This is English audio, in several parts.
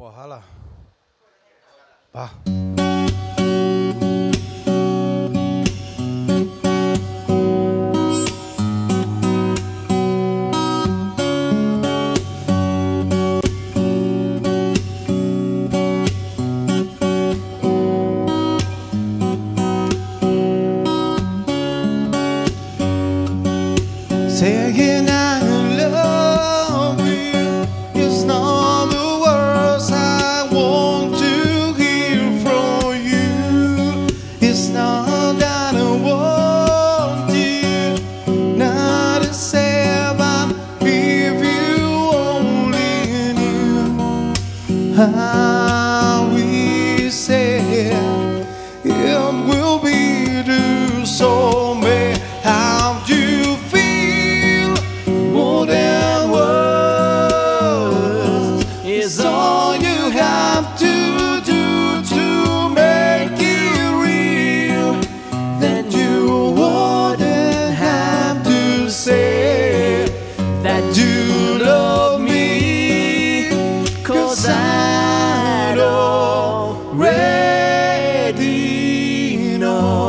pues ala. Va. Saying I love you is not the words I want to hear from you. It's not that I want you, not to say, but if you only knew how we say it will be to so me. How do you feel? More than words is all you have to do to make it real. Then you wouldn't have to say that you love me, 'cause I already know.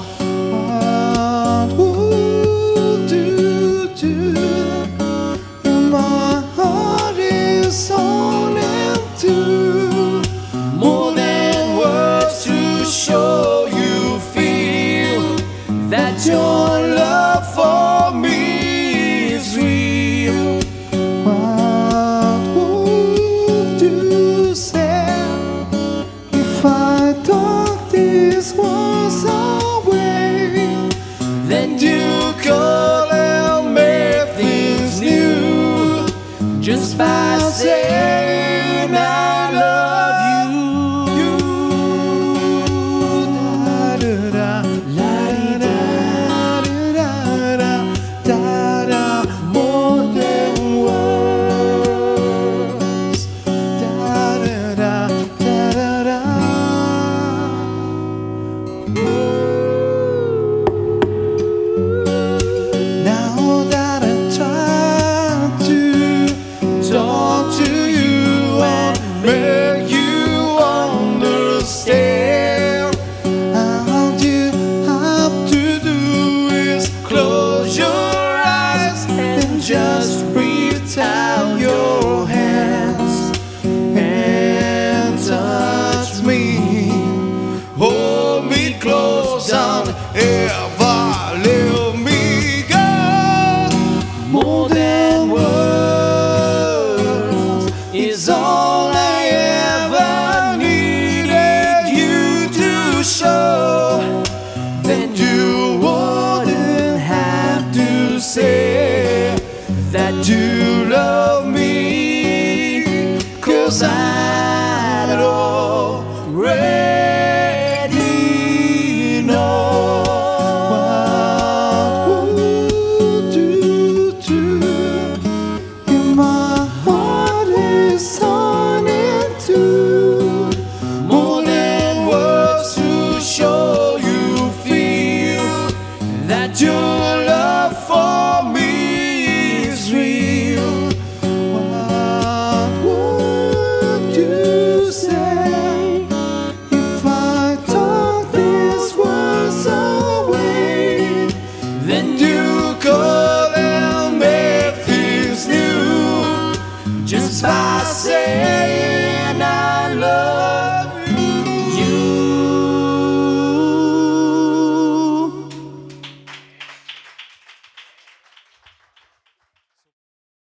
My heart is on empty. More than words to show you feel that your love for me is real. What would you say if I took these words away? Then you could and make things new just by saying I love you. Da da da, la da da da da da. More than words. Da da da da da da. Now that I try to talk to you and make you understand, all you have to do is close your eyes and just reach out your hands and touch me. Hold me close, don't ever leave me go. More than words is all I ever needed you to show. Then you wouldn't have to say that you love me, 'cause I